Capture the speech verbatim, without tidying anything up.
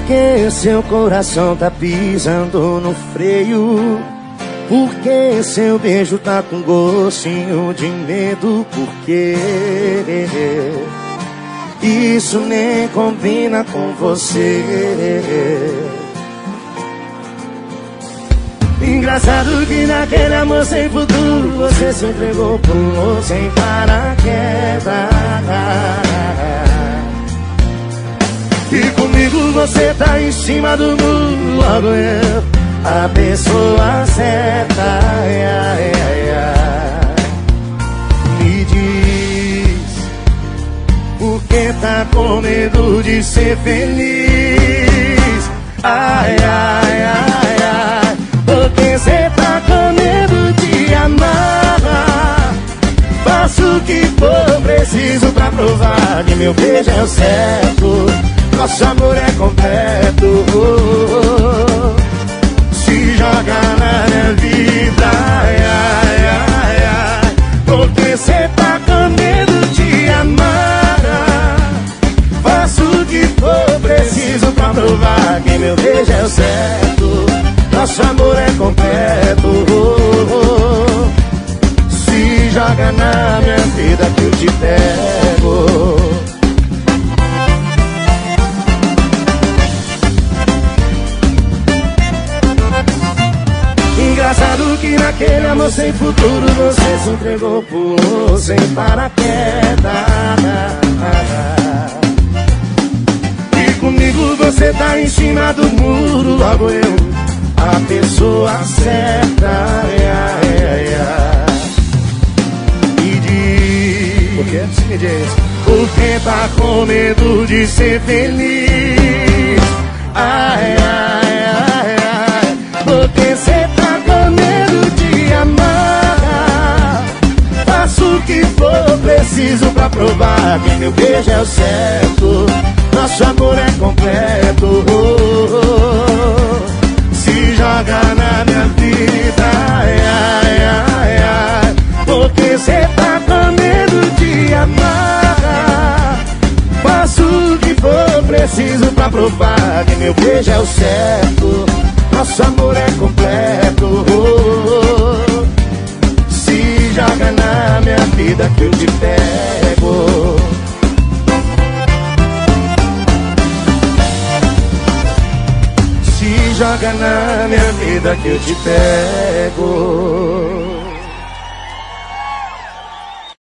Porque seu coração tá pisando no freio? Porque seu beijo tá com gostinho de medo? Porque isso nem combina com você. Engraçado que naquele amor sem futuro você se entregou, pulou sem paraquedas. E comigo você tá em cima do muro, logo eu, a pessoa certa. Ai, ai, ai, ai. Me diz, por que tá com medo de ser feliz? Ai, ai, ai, ai. Porque cê tá com medo de amar. Faço o que for preciso pra provar que meu beijo é o certo, nosso amor é completo. Se joga na minha vida, ai, ai, ai, ai. Porque cê tá com medo de amar. Faço o que for preciso pra provar que meu beijo é o certo, nosso amor é completo. Se joga na minha vida que eu te pego. Engraçado que naquele amor sem futuro você se entregou, pulou sem paraquedas. E comigo você tá em cima do muro, logo eu, a pessoa certa. Ai, ai, ai, ai. Me diz, por que me diz? Porque tá com medo de ser feliz. Ai, ai, ai, ai. Porque cê tá com medo de amar. Faço o que for preciso pra provar que meu beijo é o certo, nosso amor é completo. Se joga na minha vida, ai, ai, ai, ai. Porque cê tá com medo de amar. Faço o que for preciso pra provar que meu beijo é o certo, nosso amor é completo. Se joga na minha vida que eu te pego. Se joga na minha vida que eu te pego.